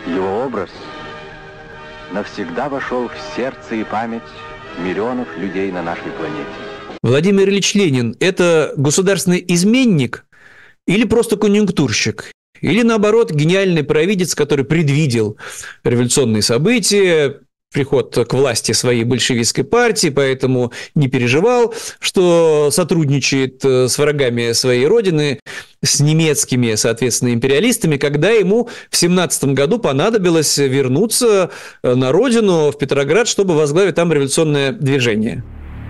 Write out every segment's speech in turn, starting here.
Его образ навсегда вошел в сердце и память миллионов людей на нашей планете. Владимир Ильич Ленин – это государственный изменник или просто конъюнктурщик? Или, наоборот, гениальный провидец, который предвидел революционные события, приход к власти своей большевистской партии, поэтому не переживал, что сотрудничает с врагами своей родины, с немецкими, соответственно, империалистами, когда ему в 17 году понадобилось вернуться на родину, в Петроград, чтобы возглавить там революционное движение.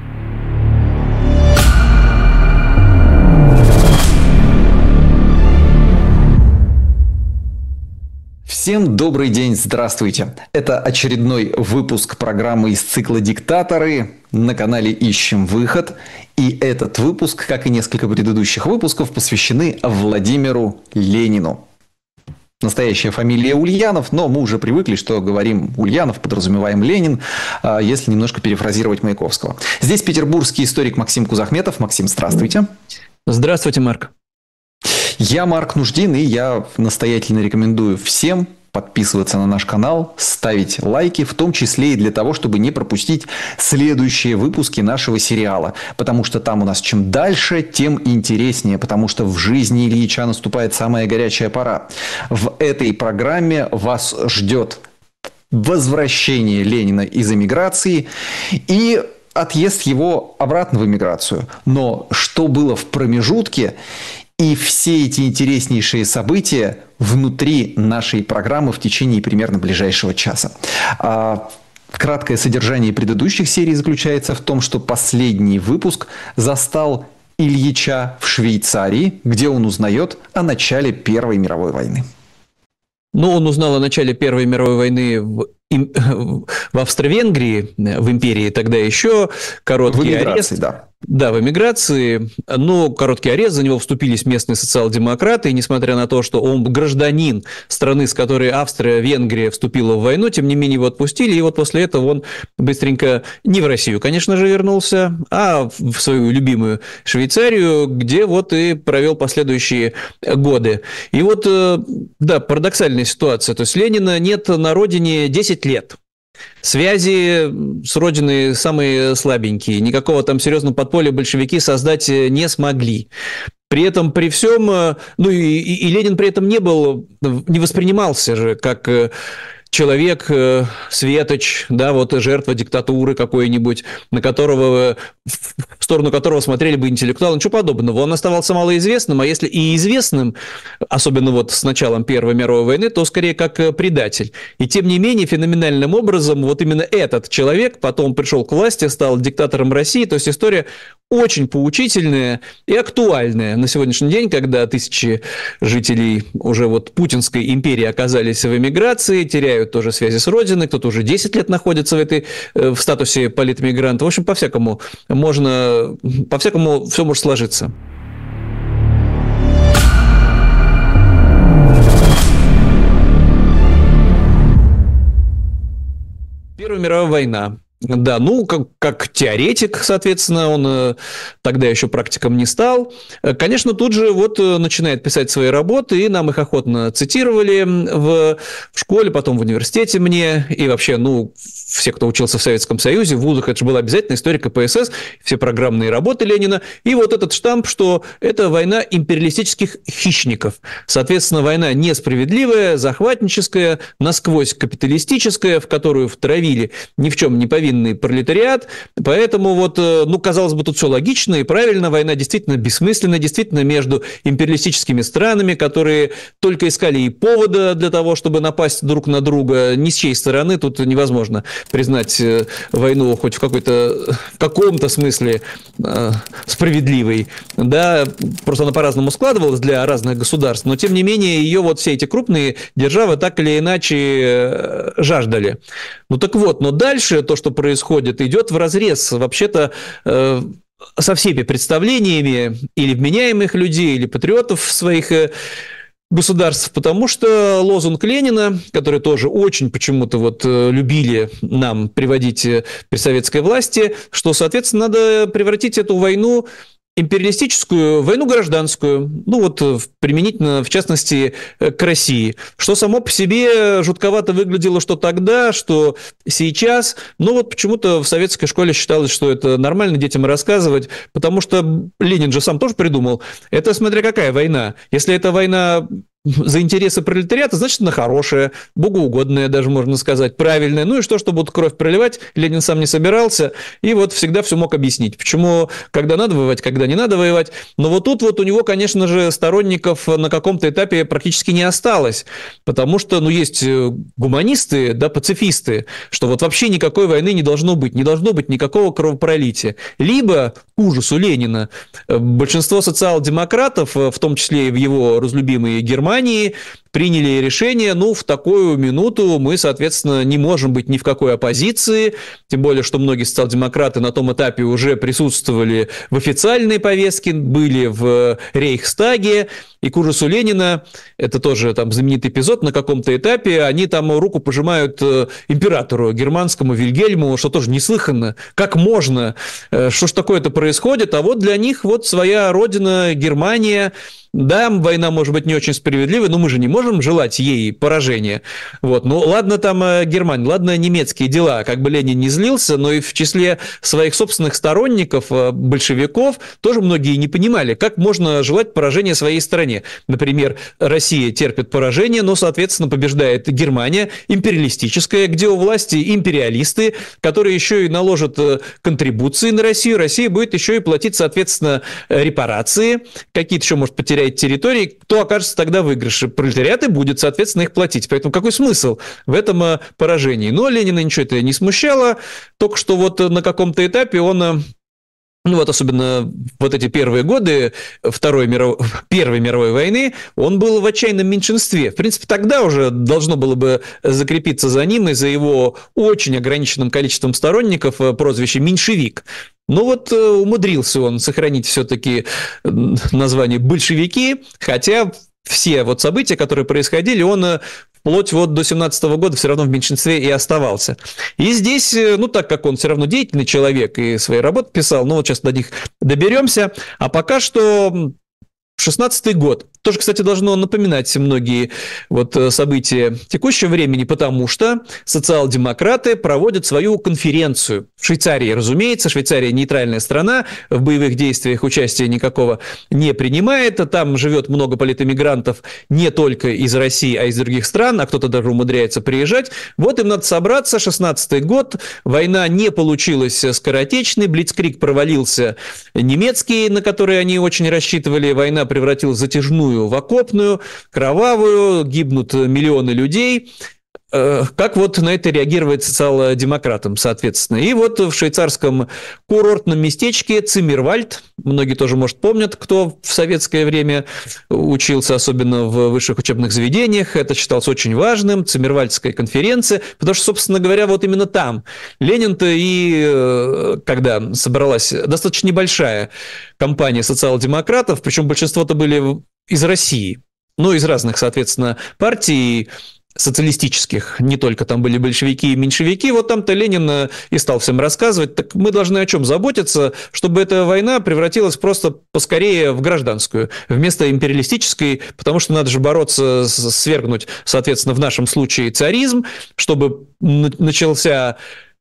Всем добрый день, здравствуйте. Это очередной выпуск программы из цикла «Диктаторы» на канале «Ищем выход». И этот выпуск, как и несколько предыдущих выпусков, посвящены Владимиру Ленину. Настоящая фамилия Ульянов, но мы уже привыкли, что говорим Ульянов, подразумеваем Ленин, если немножко перефразировать Маяковского. Здесь петербургский историк Максим Кузахметов. Максим, здравствуйте. Здравствуйте, Марк. Я Марк Нуждин, и я настоятельно рекомендую всем подписываться на наш канал, ставить лайки, в том числе и для того, чтобы не пропустить следующие выпуски нашего сериала. Потому что там у нас чем дальше, тем интереснее, потому что в жизни Ильича наступает самая горячая пора. В этой программе вас ждет возвращение Ленина из эмиграции и отъезд его обратно в эмиграцию. Но что было в промежутке? И все эти интереснейшие события внутри нашей программы в течение примерно ближайшего часа. Краткое содержание предыдущих серий заключается в том, что последний выпуск застал Ильича в Швейцарии, где он узнает о начале Первой мировой войны. Ну, он узнал о начале Первой мировой войны в Австро-Венгрии, в империи тогда еще, короткий арест. Да, в эмиграции, но короткий арест, за него вступились местные социал-демократы, и несмотря на то, что он гражданин страны, с которой Австро-Венгрия вступила в войну, тем не менее его отпустили, и вот после этого он быстренько не в Россию, конечно же, вернулся, а в свою любимую Швейцарию, где вот и провел последующие годы. И вот, да, парадоксальная ситуация, то есть Ленина нет на родине 10 лет. Связи с родиной самые слабенькие. Никакого там серьезного подполья большевики создать не смогли. При этом, при всем, ну и Ленин при этом не воспринимался же как человек, светоч, да, вот жертва диктатуры какой-нибудь, в сторону которого смотрели бы интеллектуалы, ничего подобного. Он оставался малоизвестным, а если и известным, особенно вот с началом Первой мировой войны, то скорее как предатель. И тем не менее, феноменальным образом, вот именно этот человек потом пришел к власти, стал диктатором России, то есть история очень поучительная и актуальная на сегодняшний день, когда тысячи жителей уже вот Путинской империи оказались в эмиграции, теряют тоже связи с родиной, кто-то уже 10 лет находится в статусе политмигранта. В общем, по-всякому все может сложиться. Первая мировая война. Да, ну, как теоретик, соответственно, он тогда еще практиком не стал. Конечно, тут же вот начинает писать свои работы, и нам их охотно цитировали в школе, потом в университете мне, и вообще, ну, все, кто учился в Советском Союзе, в вузах, это же была обязательно история КПСС, все программные работы Ленина, и вот этот штамп, что это война империалистических хищников. Соответственно, война несправедливая, захватническая, насквозь капиталистическая, в которую втравили ни в чем не повинные пролетариат, поэтому вот, ну, казалось бы, тут все логично и правильно, война действительно бессмысленна, действительно между империалистическими странами, которые только искали и повода для того, чтобы напасть друг на друга, ни с чьей стороны, тут невозможно признать войну хоть в каком-то смысле справедливой, да, просто она по-разному складывалась для разных государств, но тем не менее ее вот все эти крупные державы так или иначе жаждали. Ну так вот, но дальше то, что происходит, идет вразрез вообще-то со всеми представлениями или вменяемых людей, или патриотов своих государств, потому что лозунг Ленина, который тоже очень почему-то вот любили нам приводить при советской власти, что, соответственно, надо превратить эту войну империалистическую войну гражданскую, ну вот применительно, в частности, к России, что само по себе жутковато выглядело что тогда, что сейчас, ну вот почему-то в советской школе считалось, что это нормально детям рассказывать, потому что Ленин же сам тоже придумал, это смотря какая война, если это война за интересы пролетариата, значит, она хорошая, богоугодная даже, можно сказать, правильная. Ну и что будут кровь проливать, Ленин сам не собирался, и вот всегда все мог объяснить, почему, когда надо воевать, когда не надо воевать. Но вот тут вот у него, конечно же, сторонников на каком-то этапе практически не осталось, потому что, ну, есть гуманисты, да, пацифисты, что вот вообще никакой войны не должно быть никакого кровопролития. Либо, к ужасу Ленина, большинство социал-демократов, в том числе и в его разлюбимой Германии, приняли решение, ну, в такую минуту мы, соответственно, не можем быть ни в какой оппозиции, тем более, что многие социал-демократы на том этапе уже присутствовали в официальной повестке, были в Рейхстаге, и к ужасу Ленина, это тоже там знаменитый эпизод, на каком-то этапе они там руку пожимают императору германскому Вильгельму, что тоже неслыханно, как можно, что ж такое-то происходит, а вот для них вот своя родина Германия. Да, война может быть не очень справедливой, но мы же не можем желать ей поражения. Вот. Ну, ладно там Германия, ладно немецкие дела, как бы Ленин не злился, но и в числе своих собственных сторонников, большевиков, тоже многие не понимали, как можно желать поражения своей стране. Например, Россия терпит поражение, но, соответственно, побеждает Германия, империалистическая, где у власти империалисты, которые еще и наложат контрибуции на Россию. Россия будет еще и платить, соответственно, репарации, какие-то еще, может, потерять территории, кто окажется тогда в выигрыше? Пролетариат и будет, соответственно, их платить. Поэтому какой смысл в этом поражении? Но Ленина ничего это не смущало, только что вот на каком-то этапе он... Ну вот особенно вот эти первые годы Первой мировой войны, он был в отчаянном меньшинстве. В принципе, тогда уже должно было бы закрепиться за ним и за его очень ограниченным количеством сторонников прозвище «меньшевик». Но вот умудрился он сохранить все-таки название «большевики», хотя все вот события, которые происходили, он вплоть вот до 17 года все равно в меньшинстве и оставался. И здесь, ну, так как он все равно деятельный человек и свои работы писал, ну, вот сейчас до них доберемся, а пока что... 16-й год. Тоже, кстати, должно напоминать многие вот события текущего времени, потому что социал-демократы проводят свою конференцию. В Швейцарии, разумеется, Швейцария нейтральная страна, в боевых действиях участия никакого не принимает, там живет много политэмигрантов не только из России, а из других стран, а кто-то даже умудряется приезжать. Вот им надо собраться, 16-й год, война не получилась скоротечной, блицкриг провалился немецкий, на который они очень рассчитывали, война превратилась в затяжную, в окопную, кровавую, гибнут миллионы людей. Как вот на это реагировать социал-демократам, соответственно. И вот в швейцарском курортном местечке Циммервальд, многие тоже, может, помнят, кто в советское время учился, особенно в высших учебных заведениях, это считалось очень важным, Циммервальдская конференция, потому что, собственно говоря, вот именно там Ленин-то и, когда собралась достаточно небольшая компания социал-демократов, причем большинство-то были из России, ну, из разных, соответственно, партий, социалистических, не только там были большевики и меньшевики, вот там-то Ленин и стал всем рассказывать, так мы должны о чем заботиться, чтобы эта война превратилась просто поскорее в гражданскую, вместо империалистической, потому что надо же бороться, свергнуть, соответственно, в нашем случае царизм, чтобы начался...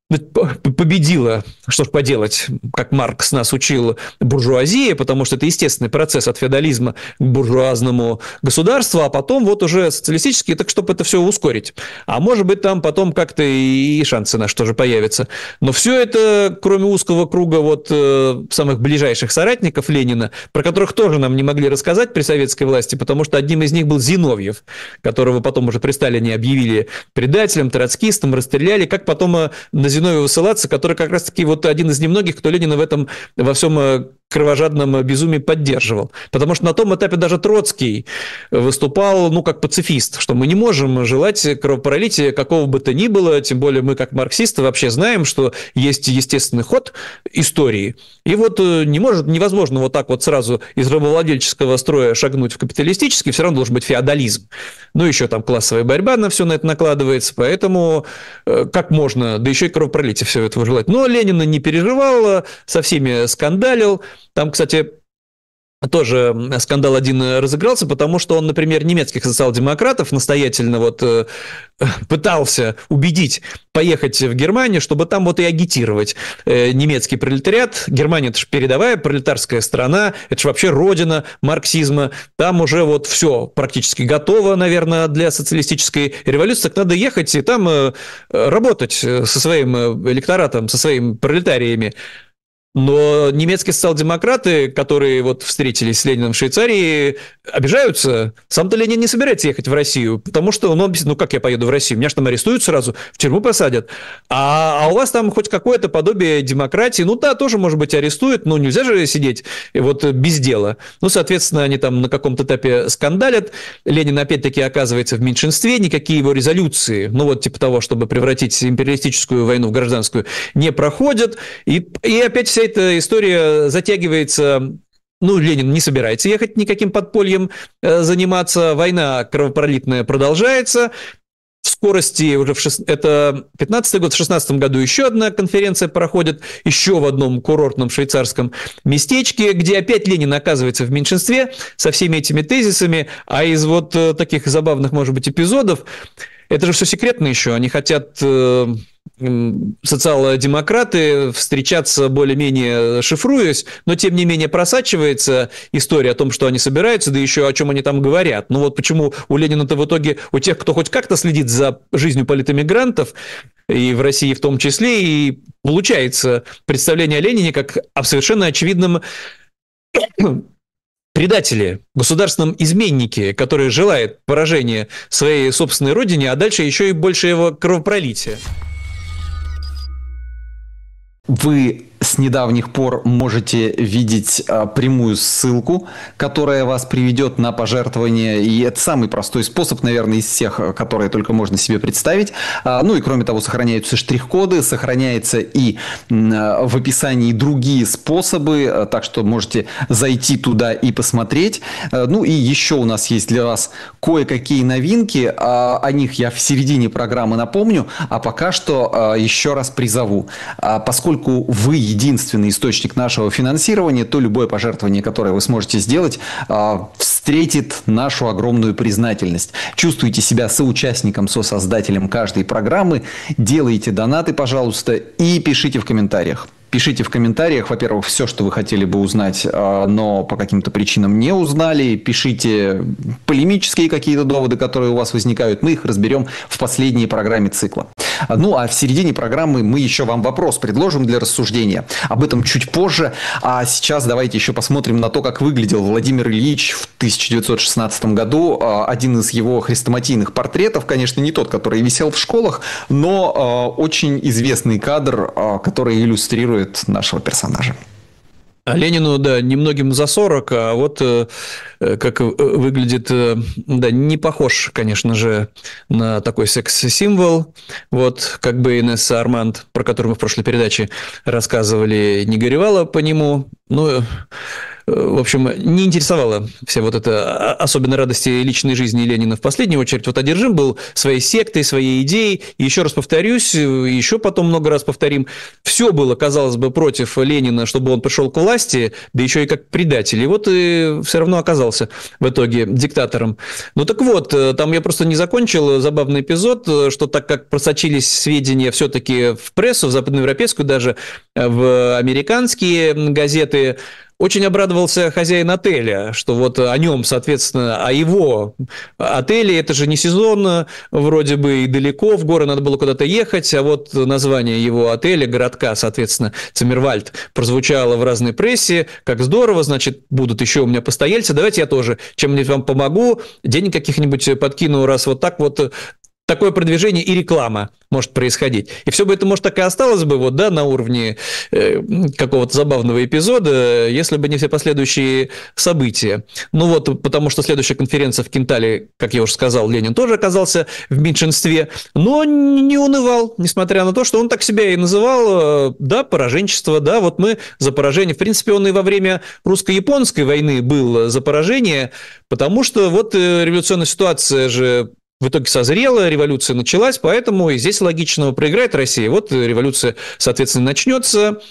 победила, что ж поделать, как Маркс нас учил, буржуазия, потому что это естественный процесс от феодализма к буржуазному государству, а потом вот уже социалистический, так чтобы это все ускорить. А может быть, там потом как-то и шансы наши тоже появятся. Но все это, кроме узкого круга вот самых ближайших соратников Ленина, про которых тоже нам не могли рассказать при советской власти, потому что одним из них был Зиновьев, которого потом уже при Сталине объявили предателем, троцкистом, расстреляли, как потом на Зиновьева ссылаться, который как раз-таки вот один из немногих, кто Ленина в этом во всем кровожадном безумии поддерживал. Потому что на том этапе даже Троцкий выступал, ну, как пацифист, что мы не можем желать кровопролития какого бы то ни было, тем более мы, как марксисты, вообще знаем, что есть естественный ход истории. И вот невозможно вот так вот сразу из рабовладельческого строя шагнуть в капиталистический, все равно должен быть феодализм. Ну, еще там классовая борьба на все на это накладывается, поэтому как можно, да еще и кровопролитие все это желать. Но Ленин не переживал, со всеми скандалил. Там, кстати, тоже скандал один разыгрался, потому что он, например, немецких социал-демократов настоятельно пытался убедить поехать в Германию, чтобы там и агитировать немецкий пролетариат. Германия – это же передовая пролетарская страна, это же вообще родина марксизма. Там уже все практически готово, наверное, для социалистической революции. Так надо ехать и там работать со своим электоратом, со своими пролетариями. Но немецкие социал-демократы, которые встретились с Лениным в Швейцарии, обижаются. Сам-то Ленин не собирается ехать в Россию, потому что он объясняет, как я поеду в Россию? Меня же там арестуют сразу, в тюрьму посадят. А у вас там хоть какое-то подобие демократии. Тоже, может быть, арестуют, но нельзя же сидеть без дела. Соответственно, они там на каком-то этапе скандалят. Ленин, опять-таки, оказывается в меньшинстве. Никакие его резолюции, типа того, чтобы превратить империалистическую войну в гражданскую, не проходят. И опять вся эта история затягивается. Ленин не собирается ехать никаким подпольем заниматься. Война кровопролитная продолжается. В скорости уже это 15-й год, в 16-м году еще одна конференция проходит, еще в одном курортном швейцарском местечке, где опять Ленин оказывается в меньшинстве со всеми этими тезисами. А из таких забавных, может быть, эпизодов, это же все секретно еще, они хотят... социал-демократы встречаться более-менее шифруясь, но тем не менее просачивается история о том, что они собираются, да еще о чем они там говорят. Почему у Ленина-то в итоге, у тех, кто хоть как-то следит за жизнью политэмигрантов, и в России в том числе, и получается представление о Ленине как о совершенно очевидном предателе, государственном изменнике, который желает поражения своей собственной родине, а дальше еще и больше его кровопролития. Вы с недавних пор можете видеть прямую ссылку, которая вас приведет на пожертвование. И это самый простой способ, наверное, из всех, которые только можно себе представить. И кроме того, сохраняются штрих-коды, сохраняется и в описании другие способы, так что можете зайти туда и посмотреть. И еще у нас есть для вас кое-какие новинки. О них я в середине программы напомню, а пока что еще раз призову. Поскольку вы единственный источник нашего финансирования, то любое пожертвование, которое вы сможете сделать, встретит нашу огромную признательность. Чувствуйте себя соучастником, сосоздателем каждой программы, делайте донаты, пожалуйста, и пишите в комментариях. Пишите в комментариях, во-первых, все, что вы хотели бы узнать, но по каким-то причинам не узнали. Пишите полемические какие-то доводы, которые у вас возникают. Мы их разберем в последней программе цикла. А в середине программы мы еще вам вопрос предложим для рассуждения. Об этом чуть позже. А сейчас давайте еще посмотрим на то, как выглядел Владимир Ильич в 1916 году. Один из его хрестоматийных портретов, конечно, не тот, который висел в школах, но очень известный кадр, который иллюстрирует нашего персонажа. А Ленину, немногим за 40, а как выглядит, не похож, конечно же, на такой секс-символ, как бы Инесса Арманд, про которую мы в прошлой передаче рассказывали, не горевала по нему, в общем, не интересовала вся эта особенно радости личной жизни Ленина в последнюю очередь. Одержим был своей сектой, своей идеей. И еще раз повторюсь, еще потом много раз повторим, все было, казалось бы, против Ленина, чтобы он пришел к власти, да еще и как предатель. И и все равно оказался в итоге диктатором. Там я просто не закончил забавный эпизод, что так как просочились сведения все-таки в прессу, в западноевропейскую, даже в американские газеты, очень обрадовался хозяин отеля, что о нем, соответственно, о его отеле, это же не сезон, вроде бы и далеко, в горы надо было куда-то ехать, а название его отеля, городка, соответственно, Циммервальд, прозвучало в разной прессе, как здорово, значит, будут еще у меня постояльцы, давайте я тоже чем-нибудь вам помогу, денег каких-нибудь подкину, раз так такое продвижение и реклама может происходить. И все бы это, может, так и осталось бы на уровне какого-то забавного эпизода, если бы не все последующие события. Потому что следующая конференция в Кентале, как я уже сказал, Ленин тоже оказался в меньшинстве, но не унывал, несмотря на то, что он так себя и называл, пораженчество, мы за поражение. В принципе, он и во время русско-японской войны был за поражение, потому что революционная ситуация же в итоге созрела, революция началась, поэтому и здесь логично проиграет Россия. Революция, соответственно, начнется.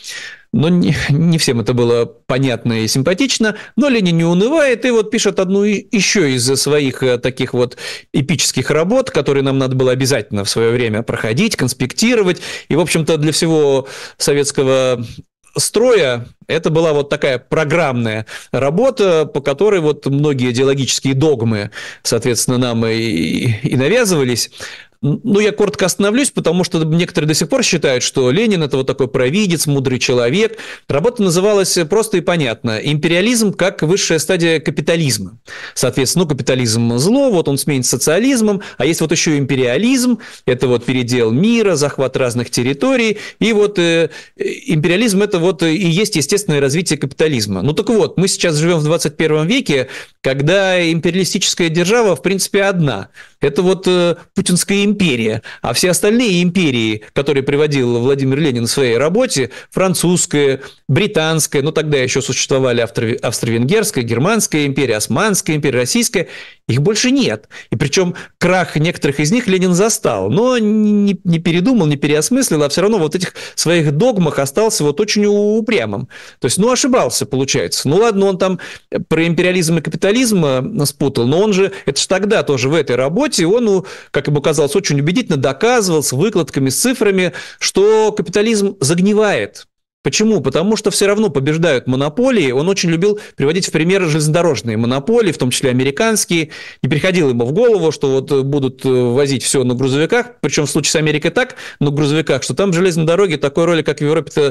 но не всем это было понятно и симпатично. Но Ленин не унывает и вот пишет одну еще из своих таких вот эпических работ, которые нам надо было обязательно в свое время проходить, конспектировать. И, в общем-то, для всего советского строя это была вот такая программная работа, по которой вот многие идеологические догмы, соответственно, нам и навязывались. Ну, я коротко остановлюсь, потому что некоторые до сих пор считают, что Ленин – это вот такой провидец, мудрый человек. Работа называлась просто и понятно «Империализм как высшая стадия капитализма». Соответственно, капитализм – зло, вот он сменит социализмом, а есть вот еще империализм – это вот передел мира, захват разных территорий, и вот империализм – это вот и есть естественное развитие капитализма. Ну, так вот, мы сейчас живем в 21 веке, когда империалистическая держава, в принципе, одна. Это вот путинская империя, а все остальные империи, которые приводил Владимир Ленин в своей работе, французская, британская, ну тогда еще существовали австро-венгерская, германская империя, Османская империя, Российская, их больше нет. И причем крах некоторых из них Ленин застал, но не передумал, не переосмыслил, а все равно вот в этих своих догмах остался вот очень упрямым. То есть, ну, ошибался, получается. Ну, ладно, он там про империализм и капитализм спутал, но он же, это же тогда тоже в этой работе, он, как ему казалось, очень убедительно доказывал с выкладками, с цифрами, что капитализм загнивает. Почему? Потому что все равно побеждают монополии. Он очень любил приводить в пример железнодорожные монополии, в том числе американские. Не приходило ему в голову, что вот будут возить все на грузовиках, причем в случае с Америкой так, на грузовиках, что там железные дороги такой роли, как в Европе-то,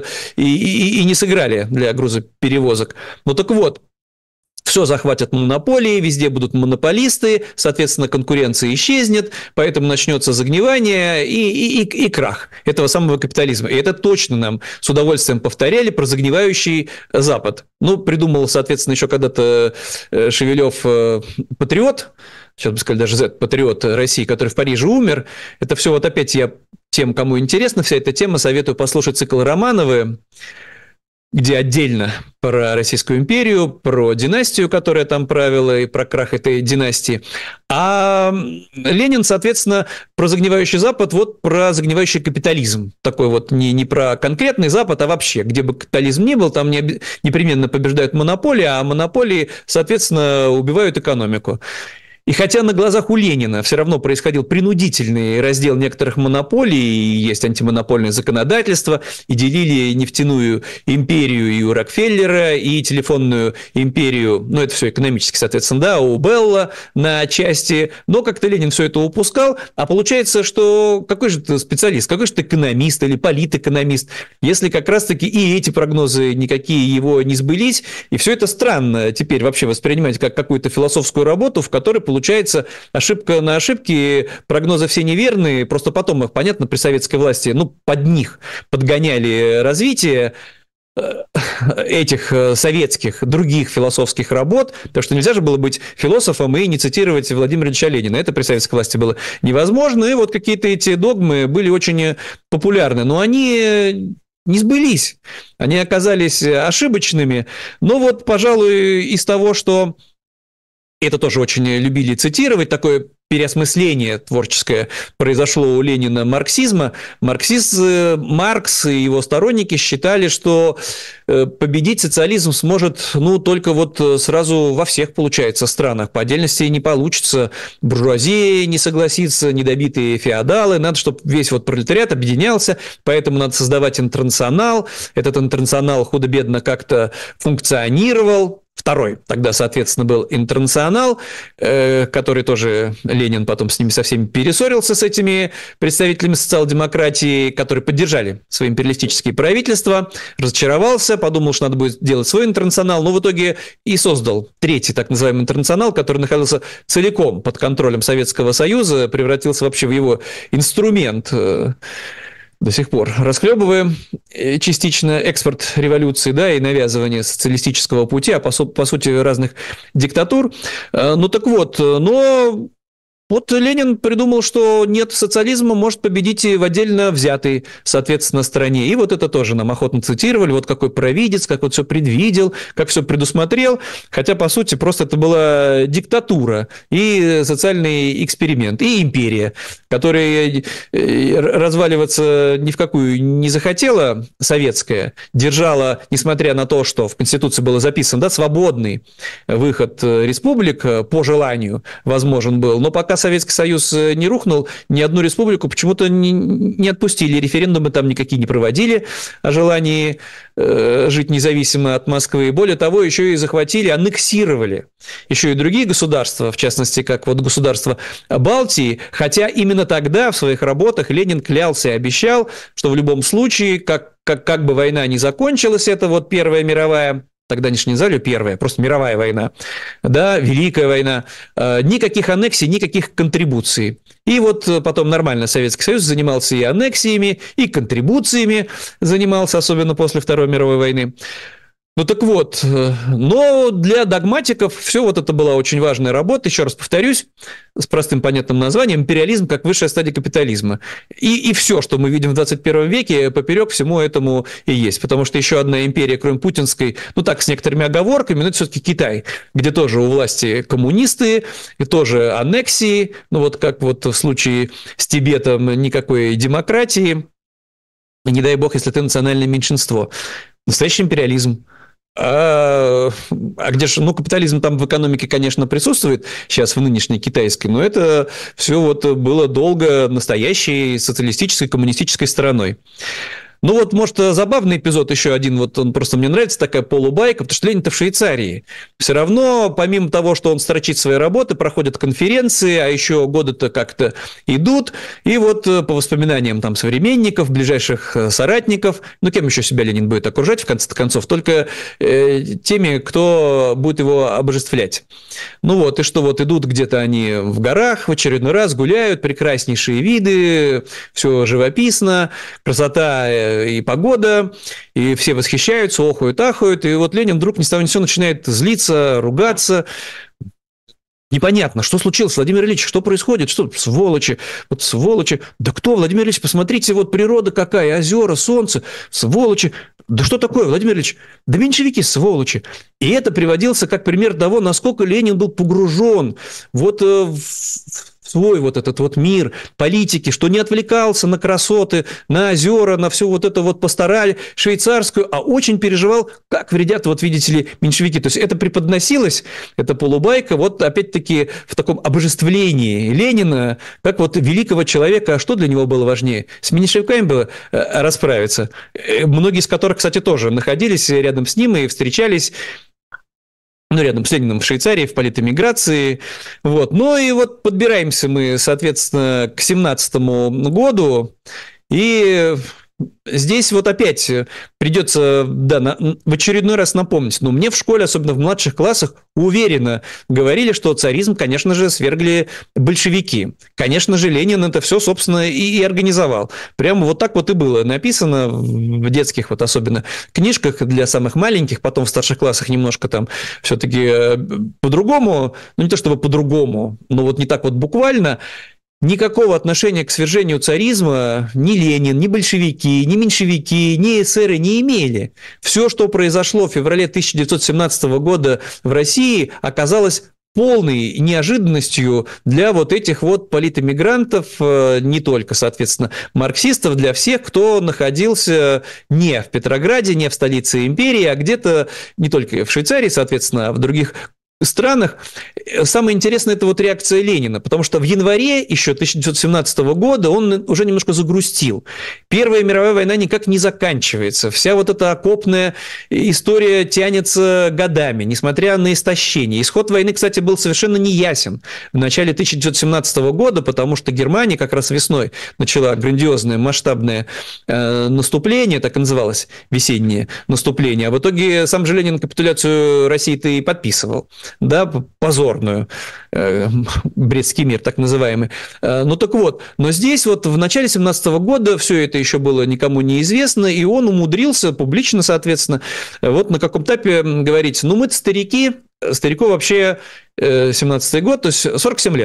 и не сыграли для грузоперевозок. Ну так вот, все захватят монополии, везде будут монополисты, соответственно, конкуренция исчезнет, поэтому начнется загнивание и крах этого самого капитализма. И это точно нам с удовольствием повторяли про загнивающий Запад. Ну, придумал, соответственно, еще когда-то Шевелев патриот, сейчас бы сказали даже патриот России, который в Париже умер. Это все вот опять я тем, кому интересна вся эта тема, советую послушать цикл Романовы, где отдельно про Российскую империю, про династию, которая там правила, и про крах этой династии. А Ленин, соответственно, про загнивающий Запад, вот про загнивающий капитализм. Такой вот не про конкретный Запад, а вообще, где бы капитализм ни был, там непременно побеждают монополии, а монополии, соответственно, убивают экономику. И хотя на глазах у Ленина все равно происходил принудительный раздел некоторых монополий, и есть антимонопольное законодательство, и делили нефтяную империю и у Рокфеллера, и телефонную империю, ну, это все экономически, соответственно, да, у Белла на части, но как-то Ленин все это упускал, а получается, что какой же ты специалист, какой же ты экономист или политэкономист, если как раз-таки и эти прогнозы никакие его не сбылись, и все это странно теперь вообще воспринимать как какую-то философскую работу, в которой получается ошибка на ошибке, прогнозы все неверные, просто потом их, понятно, при советской власти, ну, под них подгоняли развитие этих советских, других философских работ, потому что нельзя же было быть философом и не цитировать Владимира Ильича Ленина. Это при советской власти было невозможно, и вот какие-то эти догмы были очень популярны, но они не сбылись, они оказались ошибочными. Но вот, пожалуй, из того, что это тоже очень любили цитировать, такое переосмысление творческое произошло у Ленина марксизма. Маркс и его сторонники считали, что победить социализм сможет, ну, только вот сразу во всех, получается, странах. По отдельности не получится. Буржуазия не согласится, недобитые феодалы. Надо, чтобы весь вот пролетариат объединялся, поэтому надо создавать интернационал. Этот интернационал худо-бедно как-то функционировал. Второй тогда, соответственно, был интернационал, который тоже Ленин потом с ними со всеми перессорился, с этими представителями социал-демократии, которые поддержали свои империалистические правительства, разочаровался, подумал, что надо будет делать свой интернационал, но в итоге и создал третий так называемый интернационал, который находился целиком под контролем Советского Союза, превратился вообще в его инструмент. До сих пор расхлебываем частично экспорт революции, да, и навязывание социалистического пути, а по сути разных диктатур. Ну так вот, но Вот Ленин придумал, что нет, социализма может победить и в отдельно взятой, соответственно, стране. И вот это тоже нам охотно цитировали, вот какой провидец, как вот все предвидел, как все предусмотрел. Хотя, по сути, просто это была диктатура и социальный эксперимент, и империя, которая разваливаться ни в какую не захотела, советская, держала, несмотря на то, что в Конституции было записано, да, свободный выход республик по желанию возможен был, но пока Советский Союз не рухнул, ни одну республику почему-то не отпустили, референдумы там никакие не проводили о желании жить независимо от Москвы. Более того, еще и захватили, аннексировали еще и другие государства, в частности, как вот государство Балтии, хотя именно тогда в своих работах Ленин клялся и обещал, что в любом случае, как бы война ни закончилась, это вот Первая мировая, тогда не называли первая, просто мировая война, да, Великая война, никаких аннексий, никаких контрибуций. И вот потом нормально Советский Союз занимался и аннексиями, и контрибуциями занимался, особенно после Второй мировой войны. Ну так вот, но для догматиков все вот это была очень важная работа, еще раз повторюсь, с простым понятным названием «Империализм как высшая стадия капитализма». И все, что мы видим в 21 веке, поперек всему этому и есть. Потому что еще одна империя, кроме путинской, ну так, с некоторыми оговорками, но это все-таки Китай, где тоже у власти коммунисты, и тоже аннексии, ну вот как вот в случае с Тибетом никакой демократии, не дай бог, если ты национальное меньшинство. Настоящий империализм. А где же, ну, капитализм там в экономике, конечно, присутствует сейчас в нынешней китайской, но это все вот было долго настоящей социалистической, коммунистической стороной. Ну вот, может, забавный эпизод еще один, вот он просто мне нравится, такая полубайка, потому что Ленин-то в Швейцарии. Все равно, помимо того, что он строчит свои работы, проходят конференции, а еще годы-то как-то идут, и вот по воспоминаниям там современников, ближайших соратников, ну кем еще себя Ленин будет окружать, в конце концов, только теми, кто будет его обожествлять. Ну вот, и что вот идут где-то они в горах в очередной раз, гуляют, прекраснейшие виды, все живописно, красота и погода, и все восхищаются, охают, ахают, и вот Ленин вдруг ни с того ни с сего начинает злиться, ругаться. Непонятно, что случилось, Владимир Ильич, что происходит, что сволочи, вот сволочи, да кто, Владимир Ильич, посмотрите, вот природа какая, озера, солнце, сволочи, да что такое, Владимир Ильич, да меньшевики, сволочи. И это приводился как пример того, насколько Ленин был погружен вот в свой вот этот вот мир политики, что не отвлекался на красоты, на озера, на всю вот эту вот пастораль швейцарскую, а очень переживал, как вредят, вот видите ли, меньшевики. То есть это преподносилось, эта полубайка, вот опять-таки в таком обожествлении Ленина, как вот великого человека. А что для него было важнее? С меньшевиками было расправиться. Многие из которых, кстати, тоже находились рядом с ним и встречались, ну, рядом с Лениным в Швейцарии, в политэмиграции. Вот. Ну, и вот подбираемся мы, соответственно, к 17-му году, и здесь вот опять придется, да, в очередной раз напомнить, но мне в школе, особенно в младших классах, уверенно говорили, что царизм, конечно же, свергли большевики. Конечно же, Ленин это все, собственно, и организовал. Прямо вот так вот и было написано в детских, вот особенно книжках для самых маленьких, потом в старших классах немножко там все-таки по-другому, ну не то чтобы по-другому, но вот не так вот буквально. Никакого отношения к свержению царизма ни Ленин, ни большевики, ни меньшевики, ни эсеры не имели. Все, что произошло в феврале 1917 года в России, оказалось полной неожиданностью для вот этих вот политэмигрантов, не только, соответственно, марксистов, для всех, кто находился не в Петрограде, не в столице империи, а где-то не только в Швейцарии, соответственно, а в других странах. Самое интересное – это вот реакция Ленина, потому что в январе еще 1917 года он уже немножко загрустил. Первая мировая война никак не заканчивается. Вся вот эта окопная история тянется годами, несмотря на истощение. Исход войны, кстати, был совершенно неясен в начале 1917 года, потому что Германия как раз весной начала грандиозное масштабное наступление, так и называлось, весеннее наступление. А в итоге сам же Ленин капитуляцию России-то и подписывал. Да, позорную, Брестский мир, так называемый. Ну так вот, но здесь вот в начале 17 года все это еще было никому неизвестно, и он умудрился публично, соответственно, вот на каком-то этапе говорить, ну мы-то старики, старику вообще 17-й год, то есть 47 лет.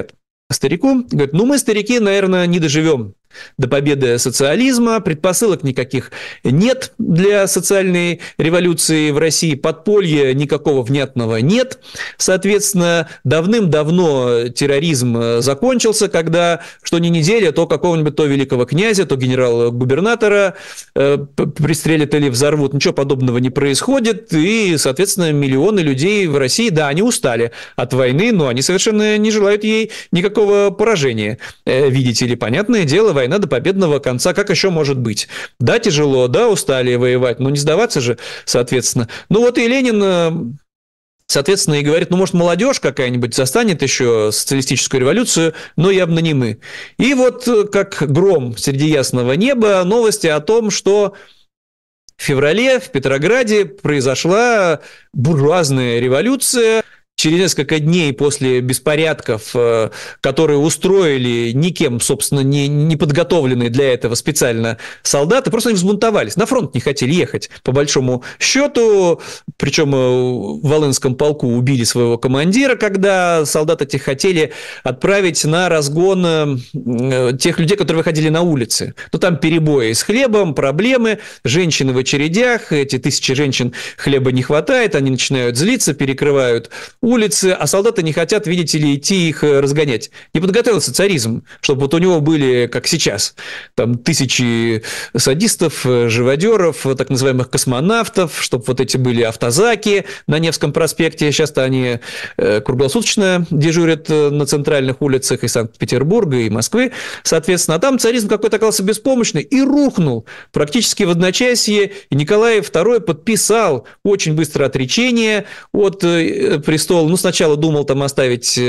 старику, говорит, ну, мы, старики, наверное, не доживем до победы социализма, предпосылок никаких нет для социальной революции в России, подполья никакого внятного нет. Соответственно, давным-давно терроризм закончился, когда что ни неделя, то какого-нибудь то великого князя, то генерал-губернатора пристрелят или взорвут. Ничего подобного не происходит, и, соответственно, миллионы людей в России, да, они устали от войны, но они совершенно не желают ей никакого поражения. Видите ли, понятное дело, война до победного конца, как еще может быть? Да, тяжело, да, устали воевать, но не сдаваться же, соответственно. Ну вот и Ленин, соответственно, и говорит, ну, может, молодежь какая-нибудь застанет еще социалистическую революцию, но явно не мы. И вот как гром среди ясного неба новости о том, что в феврале в Петрограде произошла буржуазная революция. Через несколько дней после беспорядков, которые устроили никем, собственно, не подготовленные для этого специально солдаты, просто они взбунтовались, на фронт не хотели ехать, по большому счету, причем в Волынском полку убили своего командира, когда солдаты эти хотели отправить на разгон тех людей, которые выходили на улицы. Ну, там перебои с хлебом, проблемы, женщины в очередях, эти тысячи женщин хлеба не хватает, они начинают злиться, перекрывают улицы, а солдаты не хотят, видите ли, идти их разгонять. Не подготовился царизм, чтобы вот у него были, как сейчас, там тысячи садистов, живодеров, так называемых космонавтов, чтобы вот эти были автозаки на Невском проспекте. Сейчас-то они круглосуточно дежурят на центральных улицах и Санкт-Петербурга, и Москвы, соответственно. А там царизм какой-то оказался беспомощный и рухнул практически в одночасье. И Николай II подписал очень быстро отречение от престола. Ну, сначала думал там оставить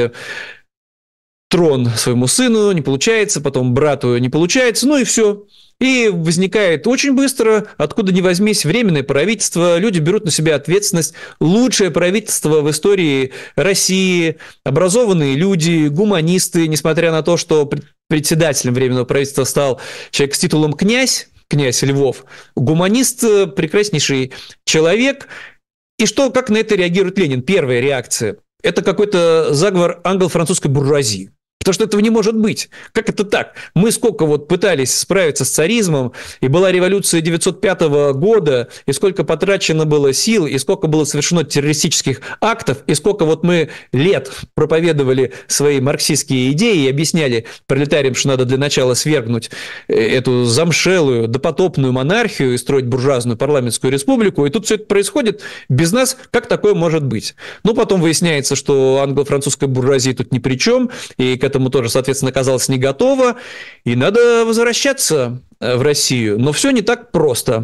трон своему сыну, не получается, потом брату не получается, ну и все. И возникает очень быстро, откуда ни возьмись, временное правительство, люди берут на себя ответственность, лучшее правительство в истории России, образованные люди, гуманисты, несмотря на то, что председателем временного правительства стал человек с титулом князь Львов, гуманист, прекраснейший человек. И что, как на это реагирует Ленин? Первая реакция – это какой-то заговор англо-французской буржуазии. Потому что этого не может быть. Как это так? Мы сколько вот пытались справиться с царизмом, и была революция 1905 года, и сколько потрачено было сил, и сколько было совершено террористических актов, и сколько вот мы лет проповедовали свои марксистские идеи и объясняли пролетариям, что надо для начала свергнуть эту замшелую, допотопную монархию и строить буржуазную парламентскую республику, и тут все это происходит без нас. Как такое может быть? Ну, потом выясняется, что англо-французская буржуазия тут ни при чем, и к этому тоже, соответственно, оказалось не готово, и надо возвращаться в Россию. Но все не так просто.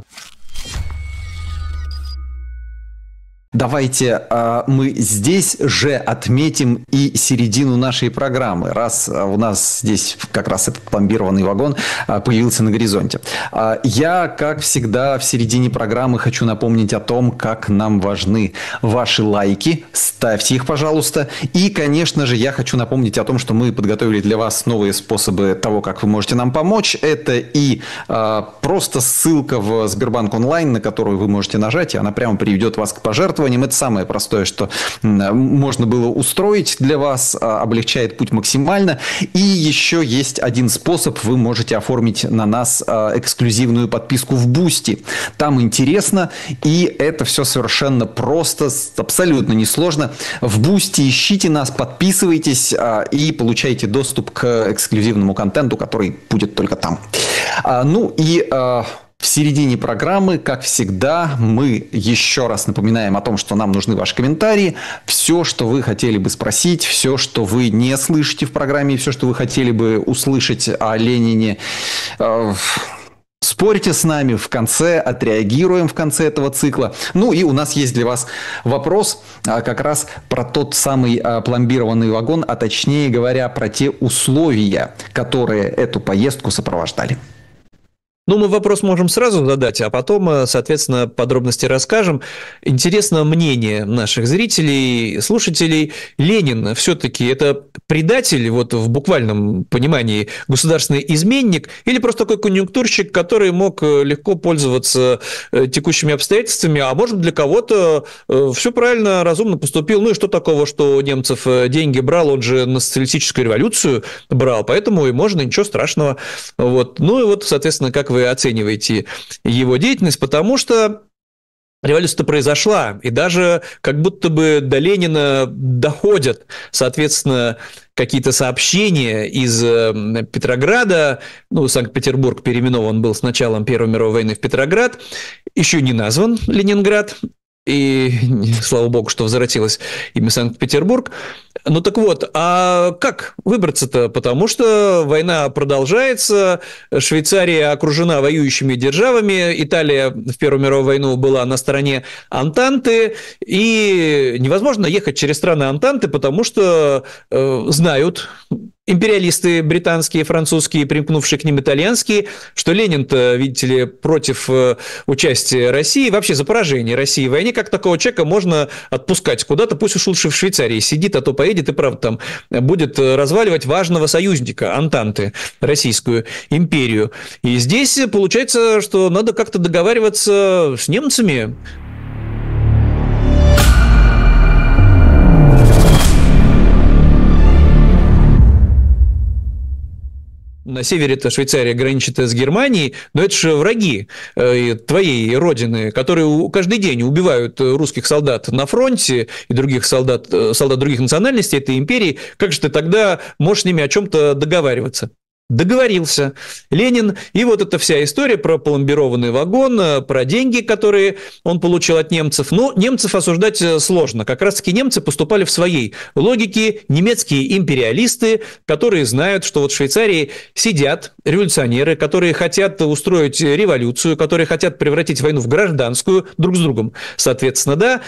Давайте мы здесь же отметим и середину нашей программы, раз у нас здесь как раз этот пломбированный вагон появился на горизонте. Я, как всегда, в середине программы хочу напомнить о том, как нам важны ваши лайки. Ставьте их, пожалуйста. И, конечно же, я хочу напомнить о том, что мы подготовили для вас новые способы того, как вы можете нам помочь. Это и просто ссылка в Сбербанк онлайн, на которую вы можете нажать, и она прямо приведет вас к пожертвованию. Это самое простое, что можно было устроить для вас, облегчает путь максимально. И еще есть один способ. Вы можете оформить на нас эксклюзивную подписку в Boosty. Там интересно, и это все совершенно просто, абсолютно несложно. В Boosty ищите нас, подписывайтесь и получайте доступ к эксклюзивному контенту, который будет только там. Ну и... В середине программы, как всегда, мы еще раз напоминаем о том, что нам нужны ваши комментарии. Все, что вы хотели бы спросить, все, что вы не слышите в программе, все, что вы хотели бы услышать о Ленине, спорьте с нами в конце, отреагируем в конце этого цикла. Ну и у нас есть для вас вопрос как раз про тот самый пломбированный вагон, а точнее говоря, про те условия, которые эту поездку сопровождали. Ну, мы вопрос можем сразу задать, а потом, соответственно, подробности расскажем. Интересно мнение наших зрителей, слушателей. Ленин все-таки это предатель, вот в буквальном понимании, государственный изменник, или просто такой конъюнктурщик, который мог легко пользоваться текущими обстоятельствами, а может, для кого-то все правильно, разумно поступил. Ну и что такого, что Немцев деньги брал, он же на социалистическую революцию брал, поэтому и можно, ничего страшного. Вот. Ну и вот, соответственно, как вы оцениваете его деятельность, потому что революция-то произошла, и даже как будто бы до Ленина доходят, соответственно, какие-то сообщения из Петрограда, ну, Санкт-Петербург переименован был с началом Первой мировой войны в Петроград, еще не назван Ленинград, и слава богу, что возвратилось имя Санкт-Петербург. Ну так вот, а как выбраться-то? Потому что война продолжается, Швейцария окружена воюющими державами, Италия в Первую мировую войну была на стороне Антанты, и невозможно ехать через страны Антанты, потому что знают империалисты британские, французские, примкнувшие к ним итальянские, что Ленин-то, видите ли, против участия России, вообще за поражение России в войне, как такого человека можно отпускать куда-то, пусть уж лучше в Швейцарии сидит, а то поедет и, правда, там будет разваливать важного союзника Антанты, Российскую империю. И здесь получается, что надо как-то договариваться с немцами. На севере-то Швейцария граничит с Германией, но это же враги твоей родины, которые каждый день убивают русских солдат на фронте и других солдат других национальностей этой империи. Как же ты тогда можешь с ними о чем-то договариваться? Договорился Ленин, и вот эта вся история про пломбированный вагон, про деньги, которые он получил от немцев. Но немцев осуждать сложно. Как раз-таки немцы поступали в своей логике, немецкие империалисты, которые знают, что вот в Швейцарии сидят революционеры, которые хотят устроить революцию, которые хотят превратить войну в гражданскую друг с другом. Соответственно, да,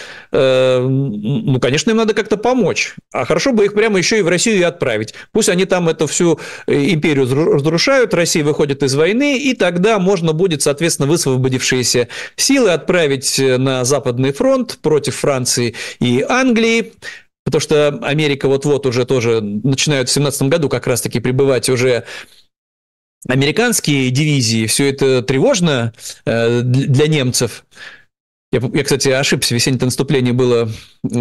ну, конечно, им надо как-то помочь. А хорошо бы их прямо еще и в Россию и отправить. Пусть они там эту всю империю разрушают, Россия выходит из войны, и тогда можно будет, соответственно, высвободившиеся силы отправить на Западный фронт против Франции и Англии, потому что Америка вот-вот уже тоже начинают в 2017 году как раз-таки прибывать уже американские дивизии. Все это тревожно для немцев. Я, кстати, ошибся, весеннее наступление было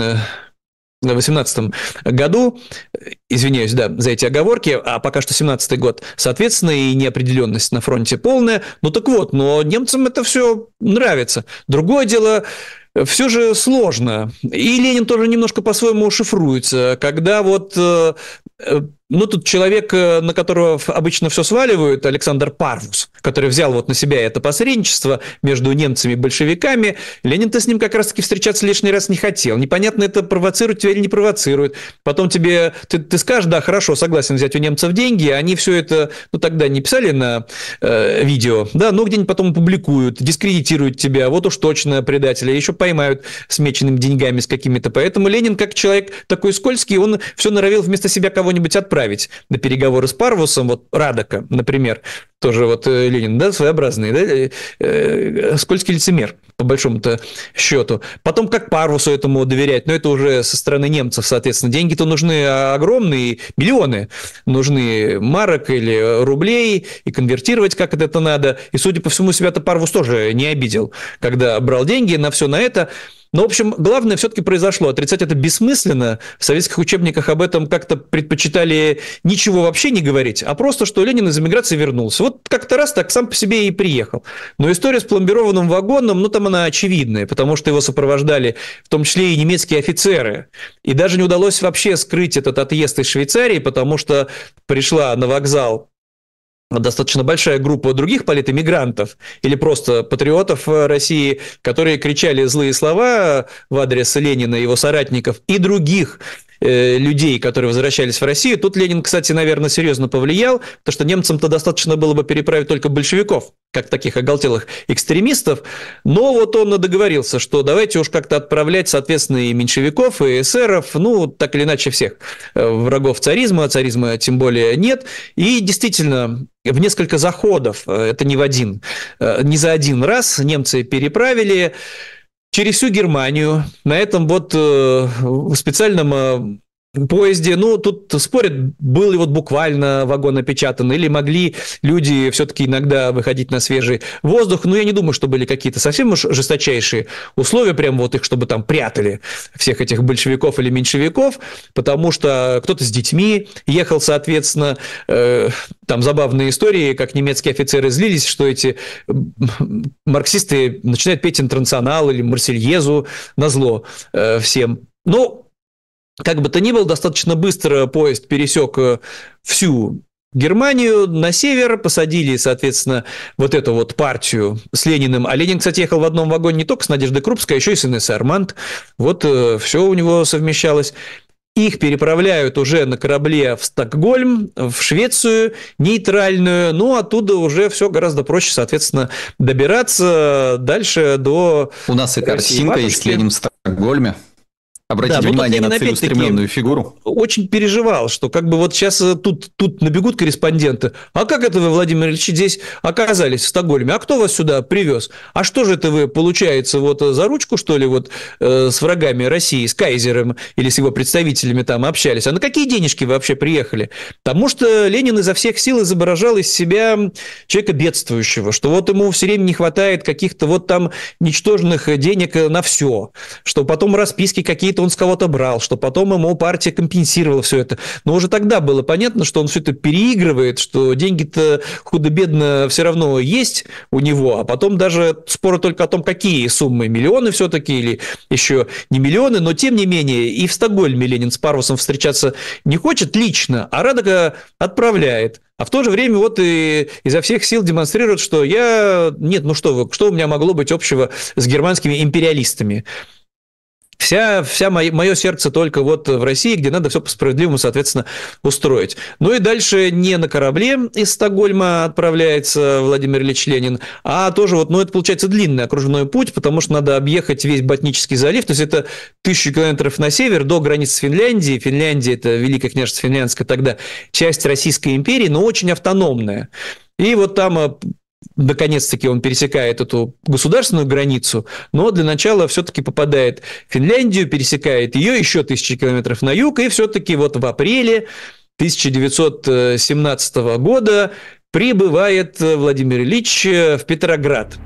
в 2018 году, извиняюсь, да, за эти оговорки, а пока что 2017 год, соответственно, и неопределенность на фронте полная. Ну так вот, но немцам это все нравится. Другое дело, все же сложно. И Ленин тоже немножко по-своему шифруется, когда вот... Ну, тут человек, на которого обычно все сваливают, Александр Парвус, который взял вот на себя это посредничество между немцами и большевиками, Ленин-то с ним как раз-таки встречаться лишний раз не хотел. Непонятно, это провоцирует тебя или не провоцирует. Потом тебе, ты скажешь, да, хорошо, согласен взять у немцев деньги, они все это, ну, тогда не писали на видео, да, но где-нибудь потом публикуют, дискредитируют тебя, вот уж точно предателя, еще поймают с меченными деньгами с какими-то. Поэтому Ленин, как человек такой скользкий, он все норовил вместо себя кого-нибудь отправить на переговоры с Парвусом, вот Радока, например, тоже вот Ленин, да, своеобразный, да, скользкий лицемер, по большому-то счету. Потом как Парвусу этому доверять, но это уже со стороны немцев, соответственно. Деньги-то нужны огромные, миллионы нужны марок или рублей, и конвертировать как это надо. И, судя по всему, себя-то Парвус тоже не обидел, когда брал деньги на все на это. Но, в общем, главное все-таки произошло. Отрицать это бессмысленно. В советских учебниках об этом как-то предпочитали ничего вообще не говорить, а просто, что Ленин из эмиграции вернулся. Вот как-то раз так сам по себе и приехал. Но история с пломбированным вагоном, ну, там она очевидная, потому что его сопровождали в том числе и немецкие офицеры. И даже не удалось вообще скрыть этот отъезд из Швейцарии, потому что пришла на вокзал достаточно большая группа других политэмигрантов или просто патриотов России, которые кричали злые слова в адрес Ленина и его соратников и других людей, которые возвращались в Россию. Тут Ленин, кстати, наверное, серьезно повлиял, потому что немцам-то достаточно было бы переправить только большевиков, как таких оголтелых экстремистов, но вот он договорился, что давайте уж как-то отправлять, соответственно, и меньшевиков, и эсеров, ну, так или иначе всех врагов царизма тем более нет, и действительно в несколько заходов, это не за один раз немцы переправили через всю Германию на этом вот специальном поезде. Ну, тут спорят, был ли вот буквально вагон напечатан, или могли люди все-таки иногда выходить на свежий воздух. Но я не думаю, что были какие-то совсем уж жесточайшие условия, прям вот их, чтобы там прятали всех этих большевиков или меньшевиков, потому что кто-то с детьми ехал, соответственно. Там забавные истории, как немецкие офицеры злились, что эти марксисты начинают петь «Интернационал» или «Марсельезу» назло всем. Ну, как бы то ни было, достаточно быстро поезд пересек всю Германию на север, посадили, соответственно, вот эту вот партию с Лениным. А Ленин, кстати, ехал в одном вагоне не только с Надеждой Крупской, а еще и с Инессой Арманд. Вот все у него совмещалось. Их переправляют уже на корабле в Стокгольм, в Швецию, нейтральную, но оттуда уже все гораздо проще, соответственно, добираться дальше до... У нас и картинка есть с Лениным в Стокгольме. Обратите внимание на целеустремленную фигуру. Очень переживал, что как бы вот сейчас тут набегут корреспонденты. А как это вы, Владимир Ильич, здесь оказались в Стокгольме? А кто вас сюда привез? А что же это вы, получается, вот за ручку, что ли, вот с врагами России, с кайзером или с его представителями там общались? А на какие денежки вы вообще приехали? Потому что Ленин изо всех сил изображал из себя человека бедствующего, что вот ему все время не хватает каких-то вот там ничтожных денег на все, что потом расписки какие-то он с кого-то брал, что потом ему партия компенсировала все это. Но уже тогда было понятно, что он все это переигрывает, что деньги-то худо-бедно все равно есть у него, а потом даже споры только о том, какие суммы, миллионы все-таки или еще не миллионы, но тем не менее и в Стокгольме Ленин с Парвусом встречаться не хочет лично, а Радека отправляет. А в то же время вот и изо всех сил демонстрирует, что нет, ну что у меня могло быть общего с германскими империалистами? Вся мое сердце только вот в России, где надо все по-справедливому, соответственно, устроить. Ну и дальше не на корабле из Стокгольма отправляется Владимир Ильич Ленин, а тоже вот, это получается длинный окружной путь, потому что надо объехать весь Ботнический залив, то есть это 1000 километров на север до границ с Финляндией. Финляндия – это Великое княжество Финляндское, тогда часть Российской империи, но очень автономная. И вот там... Наконец-таки он пересекает эту государственную границу, но для начала все-таки попадает в Финляндию, пересекает ее еще 1000 километров на юг, и все-таки вот в апреле 1917 года прибывает Владимир Ильич в Петроград.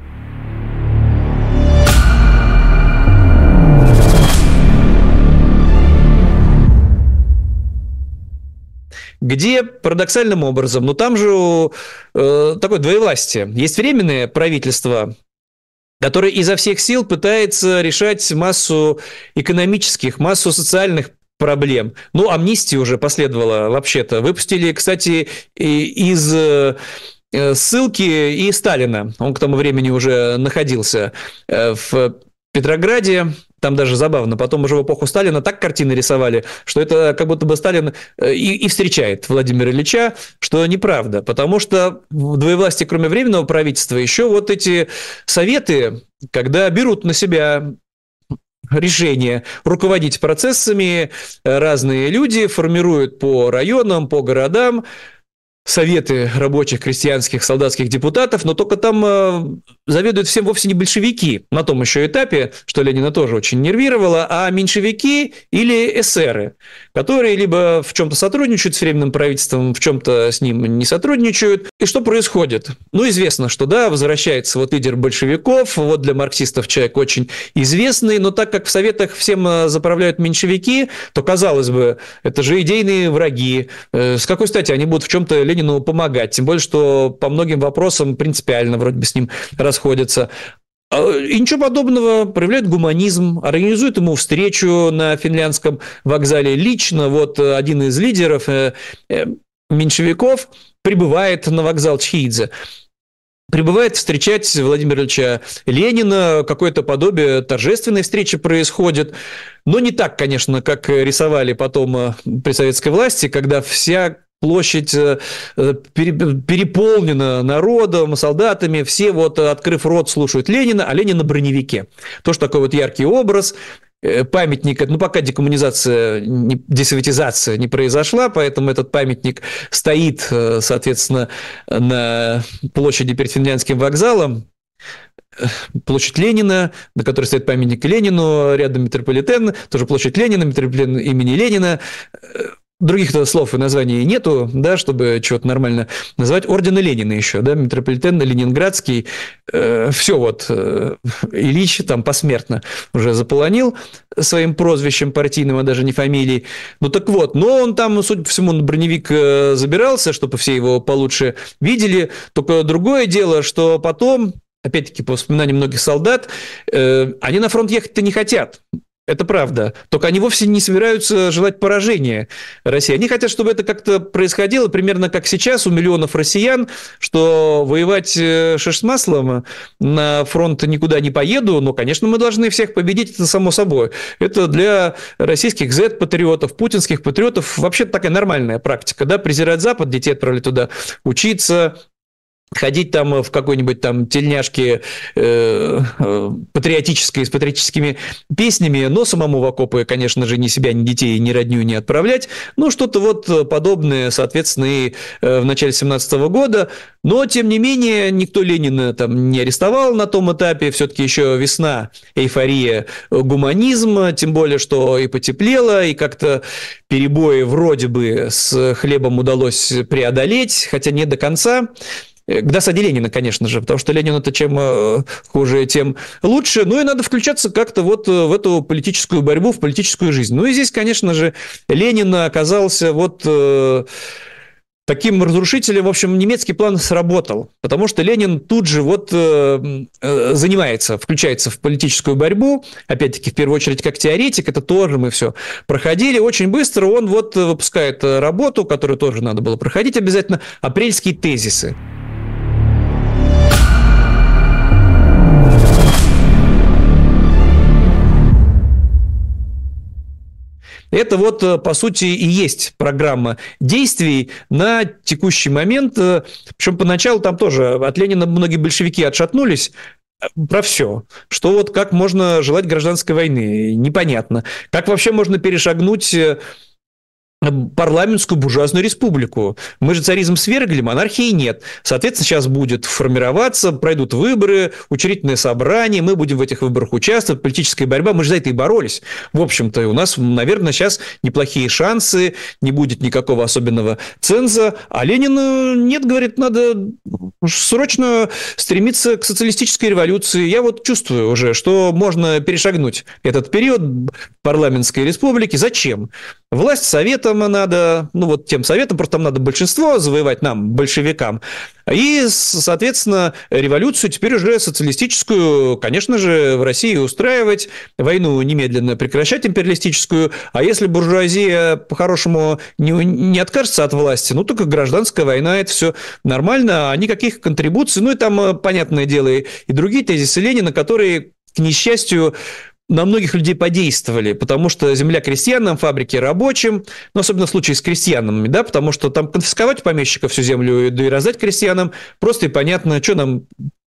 Где парадоксальным образом, там же такое двоевластие. Есть временное правительство, которое изо всех сил пытается решать массу экономических, массу социальных проблем. Амнистия уже последовала вообще-то. Выпустили, кстати, из ссылки и Сталина. Он к тому времени уже находился в Петрограде. Там даже забавно. Потом уже в эпоху Сталина так картины рисовали, что это как будто бы Сталин и встречает Владимира Ильича, что неправда. Потому что в двоевластии, кроме временного правительства, еще вот эти советы, когда берут на себя решение руководить процессами, разные люди формируют по районам, по городам советы рабочих, крестьянских, солдатских депутатов, но только там заведуют всем вовсе не большевики на том еще этапе, что Ленина тоже очень нервировало, а меньшевики или эсеры, которые либо в чем-то сотрудничают с временным правительством, в чем-то с ним не сотрудничают. И что происходит? Известно, что возвращается вот лидер большевиков, вот для марксистов человек очень известный, но так как в советах всем заправляют меньшевики, то, казалось бы, это же идейные враги. С какой стати они будут в чем-то Ленину помогать? Тем более, что по многим вопросам принципиально вроде бы с ним расходятся. И ничего подобного, проявляют гуманизм, организуют ему встречу на финляндском вокзале. Лично вот один из лидеров меньшевиков прибывает на вокзал Чхидзе. прибывает встречать Владимира Ильича Ленина, какое-то подобие торжественной встречи происходит, но не так, конечно, как рисовали потом при советской власти, когда вся площадь переполнена народом, солдатами, все вот, открыв рот, слушают Ленина, а Ленин на броневике. Тоже такой вот яркий образ. Памятник, ну, пока декоммунизация, десоветизация не произошла, поэтому этот памятник стоит, соответственно, на площади перед Финляндским вокзалом. Площадь Ленина, на которой стоит памятник Ленину, рядом метрополитен, тоже площадь Ленина, метрополитен имени Ленина. Других слов и названий нету, да, чтобы чего-то нормально назвать. Ордена Ленина еще, да, метрополитен Ленинградский. Все вот Ильич там посмертно уже заполонил своим прозвищем партийным, а даже не фамилией. Ну так вот, но он там, судя по всему, на броневик забирался, чтобы все его получше видели. Только другое дело, что потом, опять-таки, по воспоминаниям многих солдат, они на фронт ехать-то не хотят. Это правда. Только они вовсе не собираются желать поражения России. Они хотят, чтобы это как-то происходило примерно как сейчас у миллионов россиян, что воевать шиш с маслом, на фронт никуда не поеду, но, конечно, мы должны всех победить, это само собой. Это для российских Z-патриотов, путинских патриотов вообще такая нормальная практика. Да? Презирать Запад, детей отправлять туда учиться, ходить там в какой-нибудь там тельняшке патриотической, с патриотическими песнями, но самому в окопы, конечно же, ни себя, ни детей, ни родню не отправлять. Ну, что-то вот подобное, соответственно, и в начале 2017 года. Но, тем не менее, никто Ленина там не арестовал на том этапе. Все-таки еще весна, эйфория, гуманизм. Тем более, что и потеплело, и как-то перебои вроде бы с хлебом удалось преодолеть, хотя не до конца. К досаде Ленина, конечно же, потому что Ленин-то чем хуже, тем лучше. Ну и надо включаться как-то вот в эту политическую борьбу, в политическую жизнь. Ну и здесь, конечно же, Ленин оказался вот таким разрушителем. В общем, немецкий план сработал, потому что Ленин тут же вот занимается, включается в политическую борьбу, опять-таки, в первую очередь, как теоретик, это тоже мы все проходили. Очень быстро он вот выпускает работу, которую тоже надо было проходить обязательно, «Апрельские тезисы». Это вот, по сути, и есть программа действий на текущий момент. Причем поначалу там тоже от Ленина многие большевики отшатнулись про все. Что вот как можно желать гражданской войны, непонятно. Как вообще можно перешагнуть парламентскую буржуазную республику. Мы же царизм свергли, монархии нет. Соответственно, сейчас будет формироваться, пройдут выборы, учредительное собрание, мы будем в этих выборах участвовать, политическая борьба, мы же за это и боролись. В общем-то, у нас, наверное, сейчас неплохие шансы, не будет никакого особенного ценза. А Ленин нет, говорит, надо срочно стремиться к социалистической революции. Я вот чувствую уже, что можно перешагнуть этот период парламентской республики. Зачем? Власть советам надо, ну вот тем советам, просто там надо большинство завоевать нам, большевикам, и, соответственно, революцию теперь уже социалистическую, конечно же, в России устраивать, войну немедленно прекращать империалистическую, а если буржуазия по-хорошему не откажется от власти, ну только гражданская война, это все нормально, а никаких контрибуций, ну и там, понятное дело, и другие тезисы Ленина, которые, к несчастью, на многих людей подействовали, потому что земля крестьянам, фабрики рабочим, ну, особенно в случае с крестьянами, да, потому что там конфисковать у помещика всю землю, да и раздать крестьянам, просто и понятно, что нам,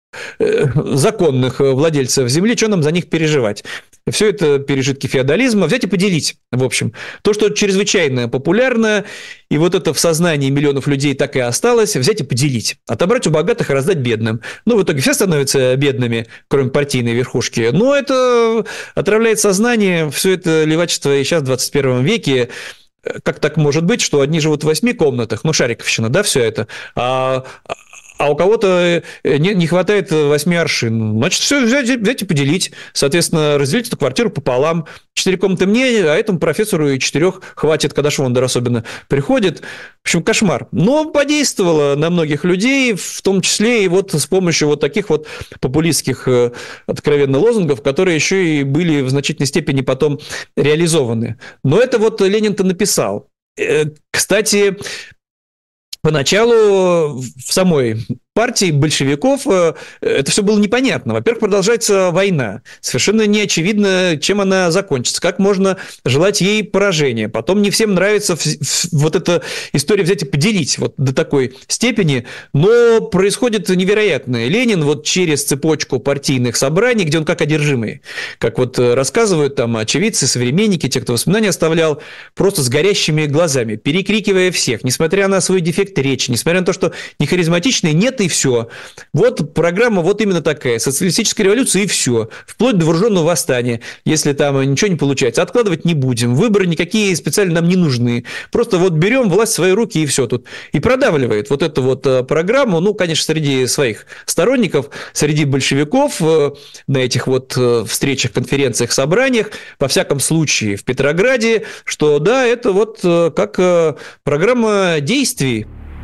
законных владельцев земли, что нам за них переживать. Все это пережитки феодализма. Взять и поделить, в общем. То, что чрезвычайно популярно, и вот это в сознании миллионов людей так и осталось, взять и поделить. Отобрать у богатых и раздать бедным. Ну, в итоге все становятся бедными, кроме партийной верхушки. Но это отравляет сознание, все это левачество и сейчас в 21 веке. Как так может быть, что одни живут в 8 комнатах, ну, шариковщина, да, все это, а у кого-то не хватает 8 аршин. Значит, все взять и поделить. Соответственно, разделить эту квартиру пополам. 4 комнаты мне, а этому профессору и 4 хватит, когда Швондер особенно приходит. В общем, кошмар. Но подействовало на многих людей, в том числе и вот с помощью вот таких вот популистских откровенно лозунгов, которые еще и были в значительной степени потом реализованы. Но это вот Ленин-то написал. Кстати, поначалу в самой партии большевиков это все было непонятно. Во-первых, продолжается война. Совершенно не очевидно, чем она закончится. Как можно желать ей поражения. Потом не всем нравится вот эта история взять и поделить вот до такой степени. Но происходит невероятное. Ленин вот через цепочку партийных собраний, где он как одержимый, как вот рассказывают там очевидцы, современники, те, кто воспоминания оставлял, просто с горящими глазами, перекрикивая всех, несмотря на свой дефект речи, несмотря на то, что не харизматичный, нет и все. Вот программа вот именно такая. Социалистическая революция и все. Вплоть до вооруженного восстания. Если там ничего не получается, откладывать не будем. Выборы никакие специально нам не нужны. Просто вот берем власть в свои руки и все тут. И продавливает вот эту вот программу, ну, конечно, среди своих сторонников, среди большевиков на этих вот встречах, конференциях, собраниях, во всяком случае в Петрограде, что да, это вот как программа действий.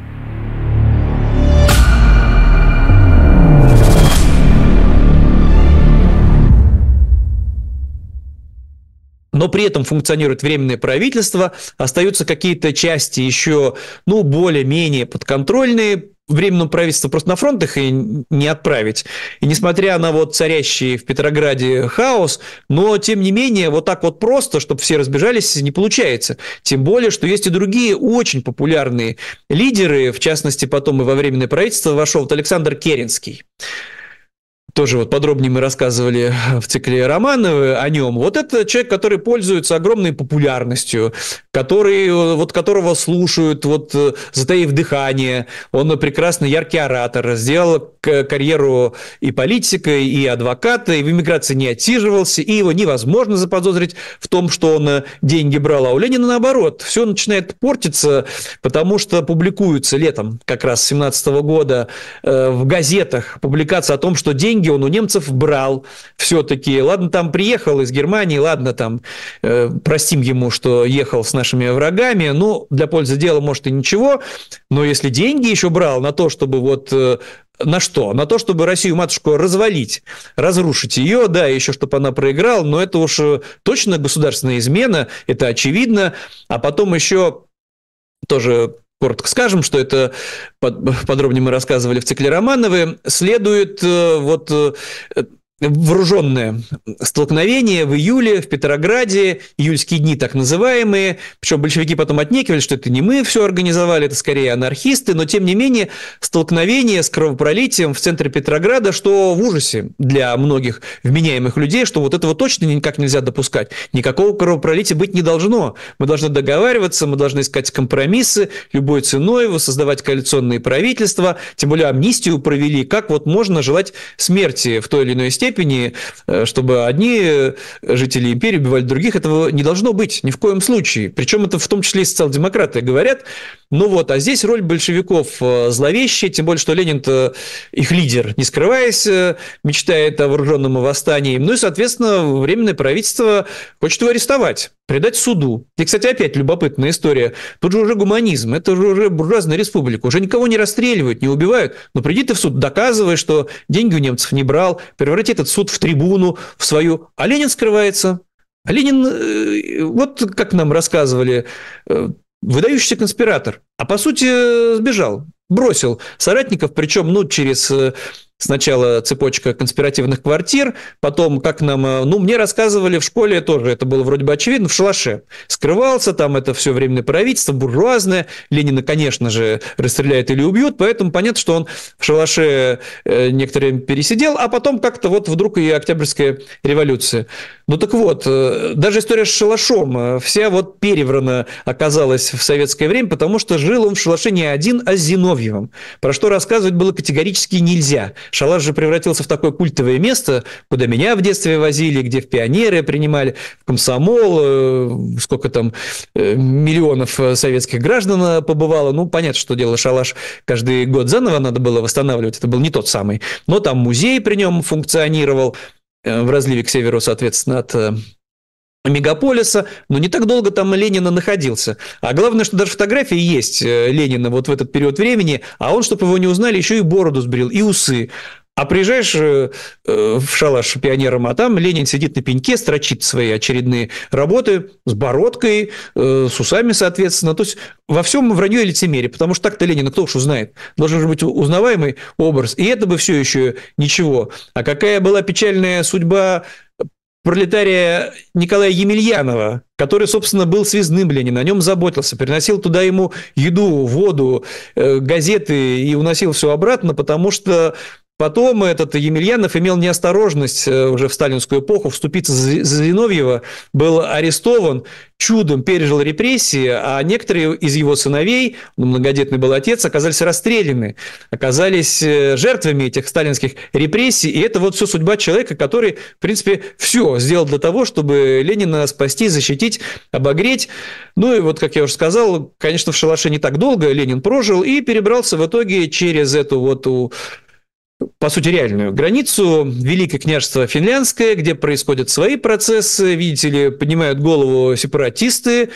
Но при этом функционирует временное правительство, остаются какие-то части еще, ну, более-менее подконтрольные временному правительству, просто на фронт их и не отправить. И несмотря на вот царящий в Петрограде хаос, но тем не менее вот так вот просто, чтобы все разбежались, не получается. Тем более, что есть и другие очень популярные лидеры, в частности, потом и во временное правительство вошел вот Александр Керенский. Тоже вот подробнее мы рассказывали в цикле Романовы о нем. Вот это человек, который пользуется огромной популярностью, вот которого слушают, вот, затаив дыхание. Он прекрасный, яркий оратор, сделал карьеру и политика, и адвоката, и в эмиграции не отсиживался, и его невозможно заподозрить в том, что он деньги брал. А у Ленина наоборот, все начинает портиться, потому что публикуются летом как раз 2017 года в газетах публикация о том, что деньги он у немцев брал все-таки. Ладно, там приехал из Германии, ладно, там простим ему, что ехал с нашими врагами, ну, для пользы дела, может, и ничего, но если деньги еще брал на то, чтобы вот... На что? На то, чтобы Россию-матушку развалить, разрушить ее, да, еще чтобы она проиграла, но это уж точно государственная измена, это очевидно, а потом еще тоже... Коротко скажем, что это подробнее мы рассказывали в цикле Романовы. Следует вот вооруженное столкновение в июле в Петрограде, июльские дни так называемые, причем большевики потом отнекивали, что это не мы все организовали, это скорее анархисты, но тем не менее столкновение с кровопролитием в центре Петрограда, что в ужасе для многих вменяемых людей, что вот этого точно никак нельзя допускать, никакого кровопролития быть не должно, мы должны договариваться, мы должны искать компромиссы любой ценой, воссоздавать коалиционные правительства, тем более амнистию провели, как вот можно желать смерти в той или иной степени, чтобы одни жители империи убивали других, этого не должно быть ни в коем случае. Причем это в том числе и социал-демократы говорят. Ну вот, а здесь роль большевиков зловещая, тем более, что Ленин-то их лидер, не скрываясь, мечтает о вооруженном восстании. Ну и, соответственно, Временное правительство хочет его арестовать, предать суду. И, кстати, опять любопытная история. Тут же уже гуманизм, это же уже буржуазная республика. Уже никого не расстреливают, не убивают. Но приди ты в суд, доказывай, что деньги у немцев не брал, преврати этот суд в трибуну, в свою. А Ленин скрывается. А Ленин, вот как нам рассказывали, выдающийся конспиратор. А по сути сбежал, бросил соратников, причем через... Сначала цепочка конспиративных квартир, потом, как нам, мне рассказывали в школе тоже, это было вроде бы очевидно, в шалаше. Скрывался, там это все временное правительство, буржуазное. Ленина, конечно же, расстреляют или убьют, поэтому понятно, что он в шалаше некоторое время пересидел, а потом как-то вот вдруг и Октябрьская революция. Ну так вот, даже история с шалашом вся вот переврана оказалась в советское время, потому что жил он в шалаше не один, а с Зиновьевым, про что рассказывать было категорически нельзя. Шалаш же превратился в такое культовое место, куда меня в детстве возили, где в пионеры принимали, в комсомол, сколько там миллионов советских граждан побывало. Ну, понятно, что дело шалаш каждый год заново надо было восстанавливать, это был не тот самый. Но там музей при нем функционировал в разливе к северу, соответственно, от мегаполиса, но не так долго там Ленина находился. А главное, что даже фотографии есть Ленина вот в этот период времени, а он, чтобы его не узнали, еще и бороду сбрил, и усы. А приезжаешь в шалаш пионером, а там Ленин сидит на пеньке, строчит свои очередные работы с бородкой, с усами, соответственно. То есть во всем вранье и лицемерие, потому что так-то Ленина кто уж узнает. Должен же быть узнаваемый образ. И это бы все еще ничего. А какая была печальная судьба пролетария Николая Емельянова, который, собственно, был связным Ленина, о нем заботился, приносил туда ему еду, воду, газеты и уносил все обратно, потому что потом этот Емельянов имел неосторожность уже в сталинскую эпоху вступиться за Зиновьева, был арестован, чудом пережил репрессии, а некоторые из его сыновей, многодетный был отец, оказались расстреляны, оказались жертвами этих сталинских репрессий, и это вот все судьба человека, который, в принципе, все сделал для того, чтобы Ленина спасти, защитить, обогреть. Ну и вот, как я уже сказал, конечно, в шалаше не так долго Ленин прожил и перебрался в итоге через эту вот по сути, реальную границу, Великое княжество Финляндское, где происходят свои процессы, видите ли, поднимают голову сепаратисты.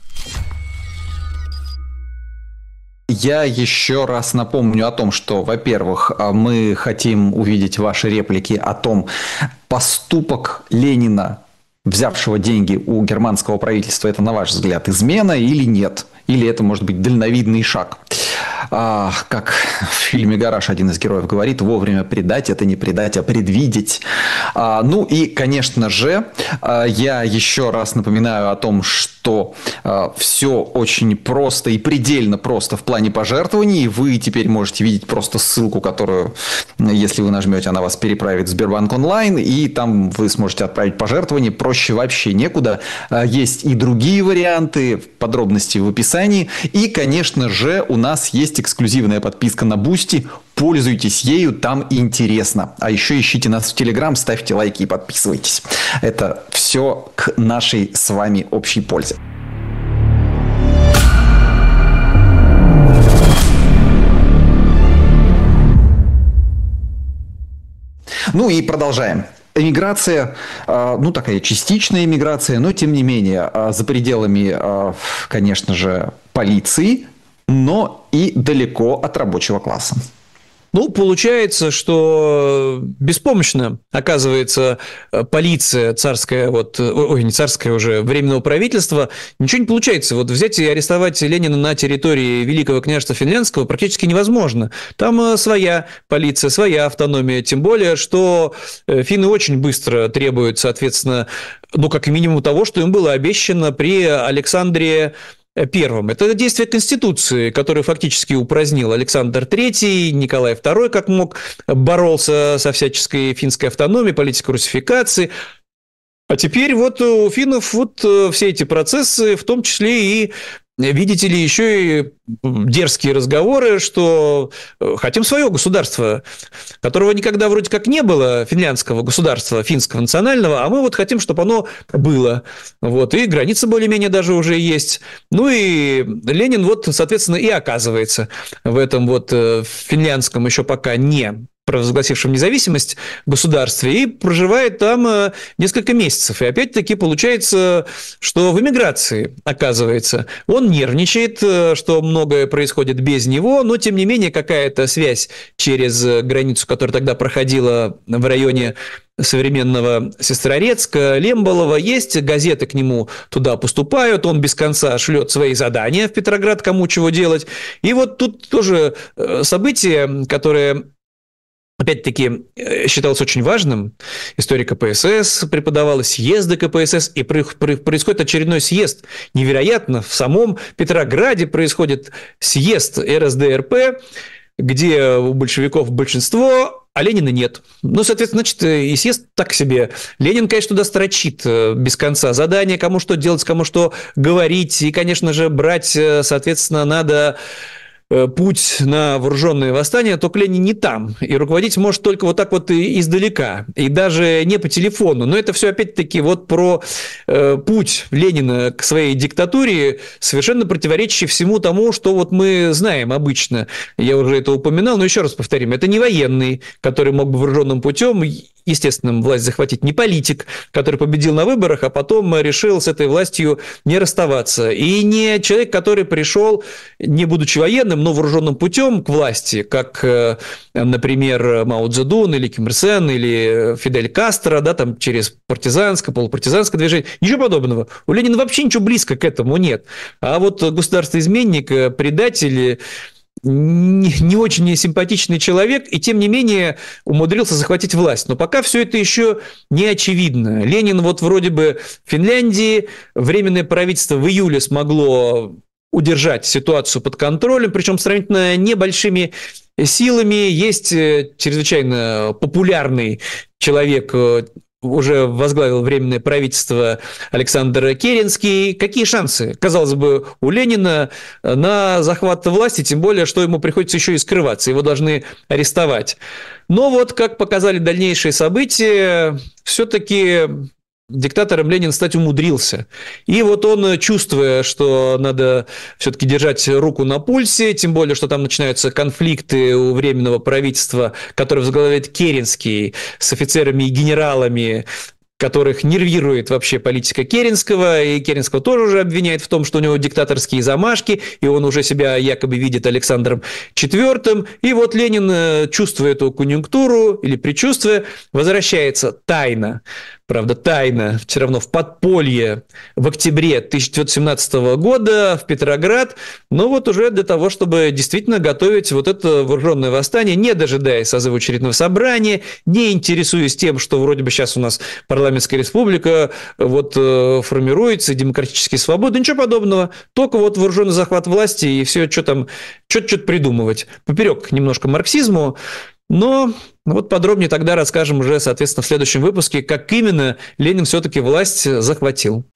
Я еще раз напомню о том, что, во-первых, мы хотим увидеть ваши реплики о том, поступок Ленина, взявшего деньги у германского правительства, это, на ваш взгляд, измена или нет? Или это может быть дальновидный шаг? Как в фильме «Гараж» один из героев говорит, вовремя предать – это не предать, а предвидеть. Ну и, конечно же, я еще раз напоминаю о том, что все очень просто и предельно просто в плане пожертвований. Вы теперь можете видеть просто ссылку, которую, если вы нажмете, она вас переправит в Сбербанк онлайн, и там вы сможете отправить пожертвование. Проще вообще некуда. Есть и другие варианты, подробности в описании. И, конечно же, у нас есть эксклюзивная подписка на Boosty. Пользуйтесь ею, там интересно. А еще ищите нас в Telegram, ставьте лайки и подписывайтесь. Это все к нашей с вами общей пользе. Ну и продолжаем. Эмиграция, такая частичная эмиграция, но тем не менее за пределами, конечно же, полиции, но и далеко от рабочего класса. Ну, получается, что беспомощно оказывается полиция царская, не царская уже, временного правительства, ничего не получается. Вот взять и арестовать Ленина на территории Великого княжества Финляндского практически невозможно. Там своя полиция, своя автономия, тем более, что финны очень быстро требуют, соответственно, как минимум того, что им было обещано при Александре Первым. Это действие Конституции, которую фактически упразднил Александр III, Николай II, как мог, боролся со всяческой финской автономией, политикой русификации. А теперь вот у финнов все эти процессы, в том числе и, видите ли, еще и дерзкие разговоры, что хотим свое государство, которого никогда вроде как не было, финляндского государства, финского национального, а мы хотим, чтобы оно было. И границы более-менее даже уже есть. Ну и Ленин соответственно, и оказывается в этом финляндском еще пока не провозгласившем независимость государстве, и проживает там несколько месяцев. И опять-таки получается, что в эмиграции, оказывается, он нервничает, что многое происходит без него, но, тем не менее, какая-то связь через границу, которая тогда проходила в районе современного Сестрорецка, Лемболова, есть, газеты к нему туда поступают, он без конца шлет свои задания в Петроград, кому чего делать. И тут тоже событие, которое опять-таки, считалось очень важным. История КПСС преподавала, съезды КПСС, и происходит очередной съезд. Невероятно, в самом Петрограде происходит съезд РСДРП, где у большевиков большинство, а Ленина нет. Соответственно, и съезд так себе. Ленин, конечно, туда строчит без конца задания, кому что делать, кому что говорить. И, конечно же, брать, соответственно, надо путь на вооруженное восстание, только Ленин не там. И руководить может только издалека. И даже не по телефону. Но это все опять-таки про путь Ленина к своей диктатуре, совершенно противоречащий всему тому, что мы знаем обычно. Я уже это упоминал, но еще раз повторим. Это не военный, который мог бы вооруженным путем естественно, власть захватить не политик, который победил на выборах, а потом решил с этой властью не расставаться. И не человек, который пришел, не будучи военным, но вооруженным путем к власти, как, например, Мао Цзэдун или Ким Ир Сен или Фидель Кастро, да, там через партизанское, полупартизанское движение. Ничего подобного. У Ленина вообще ничего близко к этому нет. А вот государственный-изменник, предатель, не очень симпатичный человек, и тем не менее умудрился захватить власть. Но пока все это еще не очевидно. Ленин вот вроде бы в Финляндии, временное правительство в июле смогло удержать ситуацию под контролем, причем сравнительно небольшими силами. Есть чрезвычайно популярный человек, уже возглавил временное правительство, Александр Керенский. Какие шансы, казалось бы, у Ленина на захват власти, тем более, что ему приходится еще и скрываться, его должны арестовать. Но вот, как показали дальнейшие события, все-таки диктатором Ленин стать умудрился. И вот он, чувствуя, что надо все-таки держать руку на пульсе, тем более, что там начинаются конфликты у Временного правительства, которое возглавляет Керенский, с офицерами и генералами, которых нервирует вообще политика Керенского, и Керенского тоже уже обвиняет в том, что у него диктаторские замашки, и он уже себя якобы видит Александром IV. И вот Ленин, чувствуя эту конъюнктуру или предчувствуя, возвращается тайно, правда, тайно, все равно в подполье в октябре 1917 года в Петроград, но вот уже для того, чтобы действительно готовить вот это вооруженное восстание, не дожидаясь созыва учредительного собрания, не интересуясь тем, что вроде бы сейчас у нас парламентская республика вот формируется, демократические свободы, ничего подобного, только вот вооруженный захват власти и все, что там, что-то придумывать. Поперек немножко марксизму. Но вот подробнее тогда расскажем уже, соответственно, в следующем выпуске, как именно Ленин все-таки власть захватил.